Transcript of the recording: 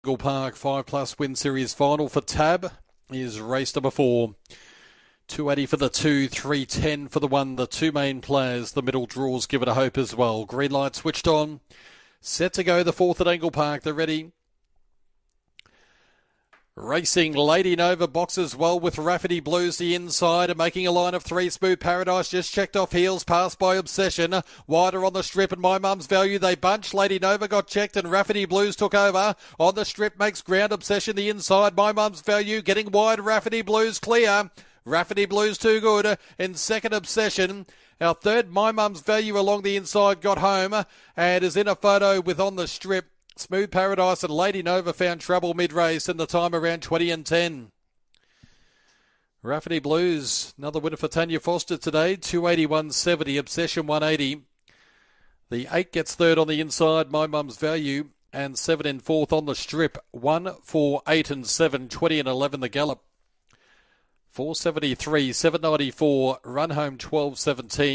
Eagle Park 5 Plus Win Series final for Tab is race number 4. 280 for the 2, 310 for the 1. The two main players, the middle draws give it a hope as well. Green light switched on. Set to go the 4th at Eagle Park. They're ready. Racing Lady Nova boxes well with Rafferty Blues the inside and making a line of 3. Smooth Paradise just checked off heels, passed by Obsession. Wider on the strip and My Mum's Value they bunch. Lady Nova got checked and Rafferty Blues took over. On the strip makes ground. Obsession the inside. My Mum's Value getting wide. Rafferty Blues clear. Rafferty Blues too good. In second, Obsession. Our third, My Mum's Value along the inside got home and is in a photo with on the strip. Smooth Paradise and Lady Nova found trouble mid-race in the time around 20 and 10. Rafferty Blues, another winner for Tanya Foster today, 281.70, Obsession 180. The 8 gets third on the inside, My Mum's Value, and 7 in fourth on the strip. 1, 4, 8 and 7, 20 and 11 the gallop. 473, 794, run home 12.17.